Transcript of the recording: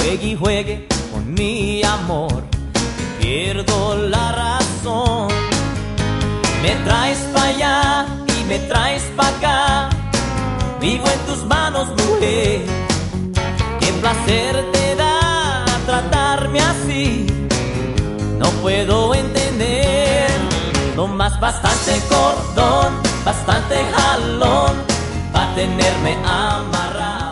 juegue y juegue con mi amor, pierdo la razón. Me traes pa' allá y me traes pa' acá, vivo en tus manos, mujer. Qué placer te da tratarme así, no puedo entender. Tomas bastante cordón, bastante jalón, pa' tenerme amarrado.